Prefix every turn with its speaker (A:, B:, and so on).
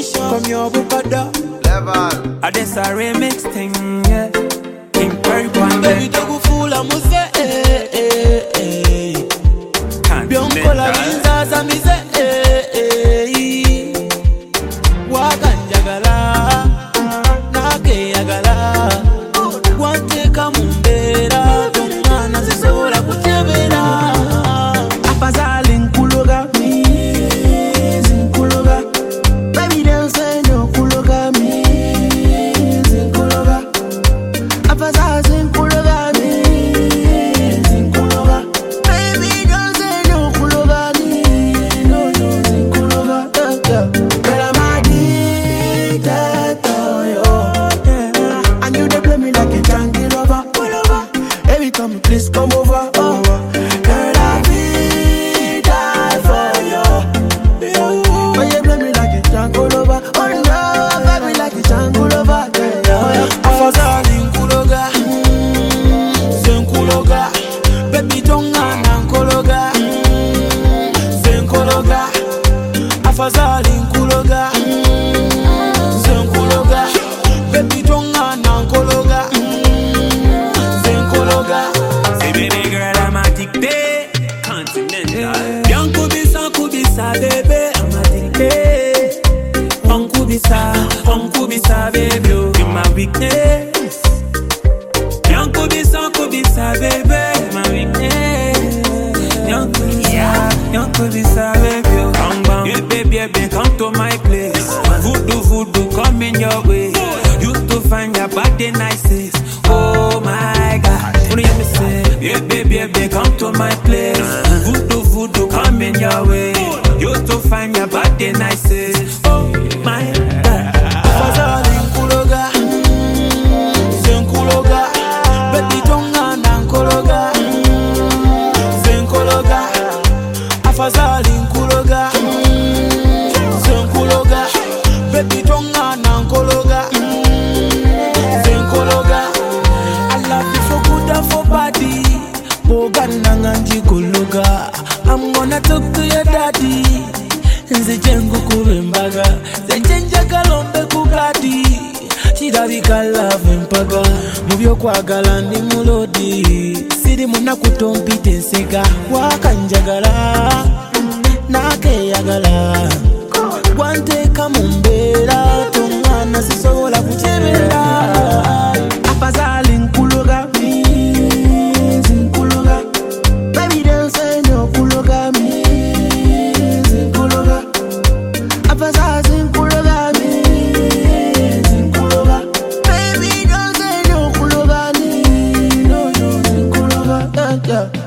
A: from your bukada
B: level.
A: This a remix thing, yeah. King Perry Panda.
C: Baby, don't fool, I'm say, Bionkola winzaza mize, Wakanjagala, nake yagala, wanteka mumbera, tumana zisobola kutebera. Afazali nkuloga, nkuloga, baby don't say no kuloga, nkuloga, afazali nkuloga, nkuloga, baby don't say no kuloga, no nkuloga, but I'm addicted to you, and you dey play me like a junkie lover, baby come please come over, girl I will die for you, but you play me like a junkie lover, oh no, baby like a junkie lover, afazali nkuloga, nkuloga, baby tongana nkologa, nkologa, afazali nkuloga, nkuloga, baby tongana nkologa, nkologa.
A: Say baby girl, I'm addicted. Continental. Young kubisa, baby, I'm addicted. Kubisa, baby, you're my weakness. Young kubisa, baby, my weakness. Young kubisa, baby, bang bang. Yeah, baby, come to my place. Voodoo, come in your way. You to find your body nicest. Oh my God, what do you say? Yeah, baby, come to my place. Voodoo, come in your way. You to find your body nicest. Oh my God.
C: Afazali nkuloga, nkuloga, baby tongana nkologa, nkologa, afazali nkuloga, nkuloga, baby tongana nkologa, nkologa. I love you for good and for body, bogana nganji kologa. I'm gonna talk to your daddy. Nze jengu kubembaga, nze jenja kalombe kugadi. Chirabika love mpaga, mubyo kwagala ndi mulodi. Siri muna kutompite nsega, wakanjagala, nake yagala. Wanteka mumbera, tongana sisobola kutebera. Afazali nkuloga, nkuloga, baby don't say no kuloga, nkuloga, afazali nkuloga, nkuloga, baby don't say no kuloga, no nkuloga,